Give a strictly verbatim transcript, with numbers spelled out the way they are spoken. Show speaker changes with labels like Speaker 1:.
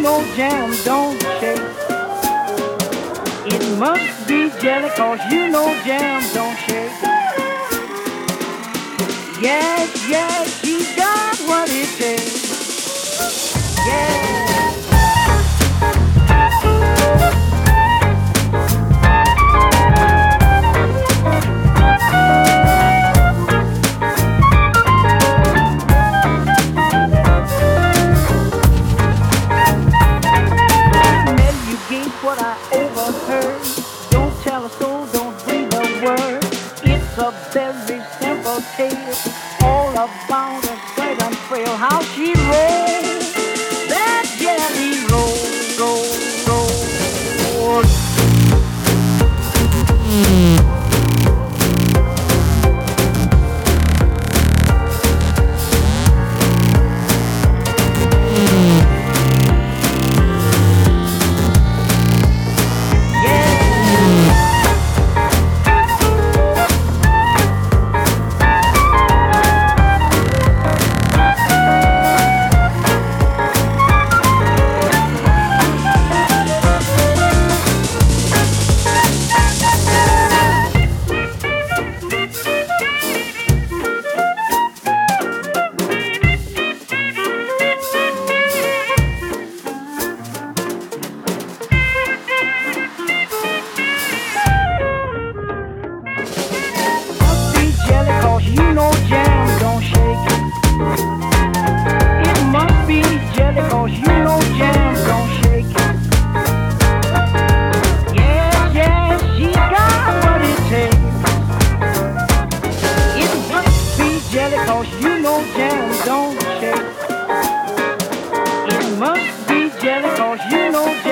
Speaker 1: know jam don't shake. It must be jelly cause you know jam don't shake. Yes, yes, she got what it takes. Yeah. What I overheard, don't tell a soul, don't breathe a word. It's a very simple tale, all about a certain frail. How she rolls that jelly roll, roll, roll. You know jam don't shake. It must be jelly cause you know jam don't shake. Yes, yes, she got what it takes. It must be jelly cause you know jam don't shake. It must be jelly cause you know